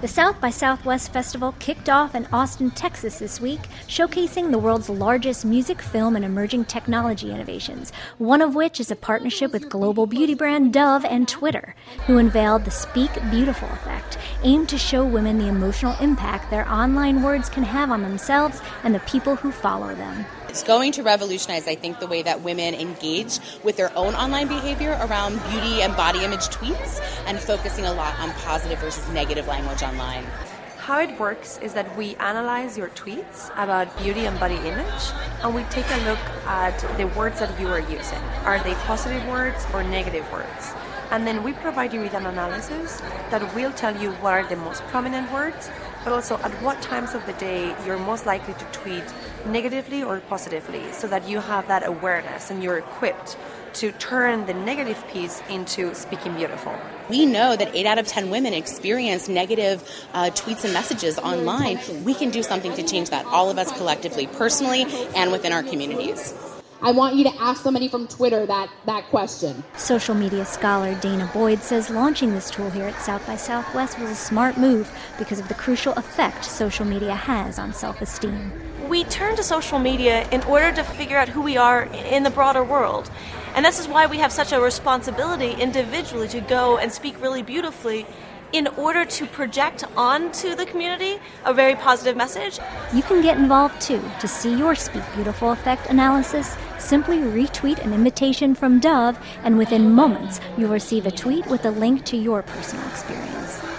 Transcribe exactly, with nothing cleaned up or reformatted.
The South by Southwest Festival kicked off in Austin, Texas this week, showcasing the world's largest music, film, and emerging technology innovations, one of which is a partnership with global beauty brand Dove and Twitter, who unveiled the Speak Beautiful effect, aimed to show women the emotional impact their online words can have on themselves and the people who follow them. It's going to revolutionize, I think, the way that women engage with their own online behavior around beauty and body image tweets and focusing a lot on positive versus negative language online. How it works is that we analyze your tweets about beauty and body image, and we take a look at the words that you are using. Are they positive words or negative words? And then we provide you with an analysis that will tell you what are the most prominent words, but also at what times of the day you're most likely to tweet negatively or positively, so that you have that awareness and you're equipped to turn the negative piece into speaking beautiful. We know that eight out of ten women experience negative uh, tweets and messages online. We can do something to change that, all of us collectively, personally, and within our communities. I want you to ask somebody from Twitter that, that question. Social media scholar Dana Boyd says launching this tool here at South by Southwest was a smart move because of the crucial effect social media has on self-esteem. We turn to social media in order to figure out who we are in the broader world. And this is why we have such a responsibility individually to go and speak really beautifully in order to project onto the community a very positive message. You can get involved too. To see your Speak Beautiful effect analysis, simply retweet an invitation from Dove, and within moments you'll receive a tweet with a link to your personal experience.